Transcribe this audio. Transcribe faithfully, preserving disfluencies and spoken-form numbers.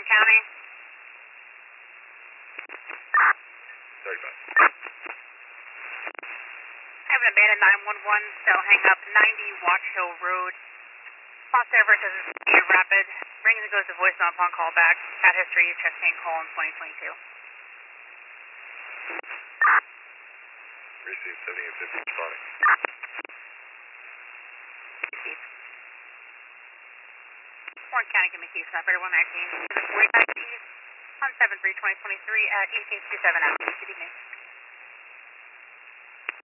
County. thirty-five. I have an abandoned nine one one, so hang up ninety Watch Hill Road. Response server says it's Cedar Rapid. Rings and goes to voicemail upon call back. Cat history, chest pain call in twenty twenty-two. Receive seventy-eight fifty responding. Received. Warren County, give me keys, operator one nineteen. forty-five keys on seven three twenty twenty-three at eighteen two seven out. Good evening.